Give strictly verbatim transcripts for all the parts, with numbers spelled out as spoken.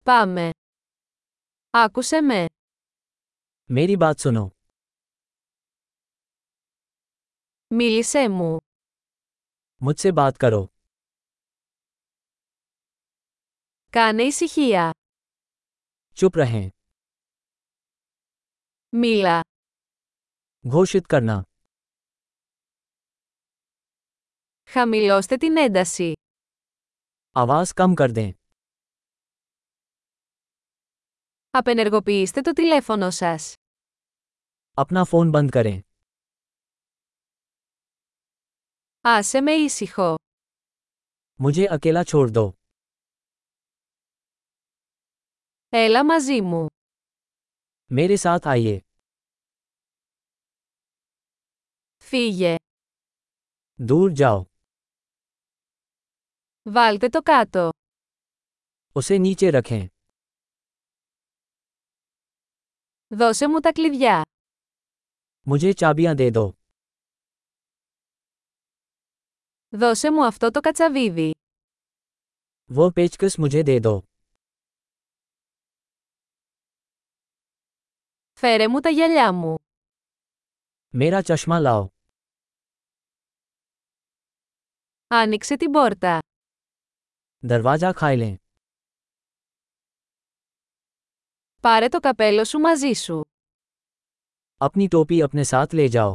Πάμε. Άκουσε με. मेरी बात सुनो. Μίλησέ μου. मुझसे बात करो. Κάνε ησυχία. चुप रहें. Μίλα. घोषित करना. Χαμηλώστε την ένταση. आवाज कम कर दें. Απενεργοποιήστε το τηλέφωνο σας. अपना फोन बंद करें. Άσε με ήσυχο. मुझे अकेला छोड़ दो. Έλα μαζί μου. मेरे साथ आइए. Φύγε. दूर जाओ. Βάλτε το κάτω. उसे नीचे रखें. Δώσε μου τα κλειδιά. मुझे चाबियां दे दो. Δώσε μου αυτό το κατσαβίδι. वो पेचकस मुझे दे दो. Φέρε μου τα γυαλιά μου. मेरा चश्मा लाओ. Άνοιξε την πόρτα. दरवाजा खाई लें. Πάρε το καπέλο σου μαζί σου. अपनी टोपी अपने साथ ले जाओ.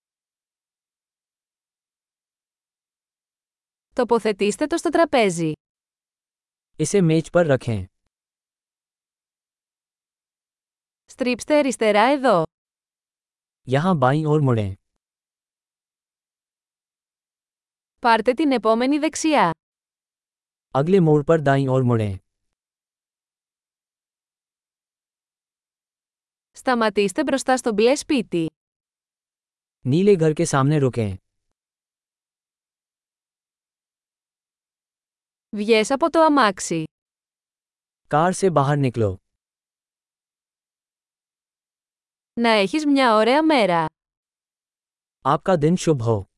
Τοποθετήστε το στο τραπέζι. इसे मेज पर रखें. Στρίψτε αριστερά εδώ. यहाँ बाईं ओर मुड़ें. Πάρτε την επόμενη δεξιά. अगले मोड़ पर दाईं ओर मुड़ें. Σταματήστε μπροστά στο μπλε σπίτι. नीले घर के सामने रुकें. Βγες από το αμάξι. कार से बाहर निकलो. Να έχεις μια ωραία μέρα. आपका दिन शुभ हो.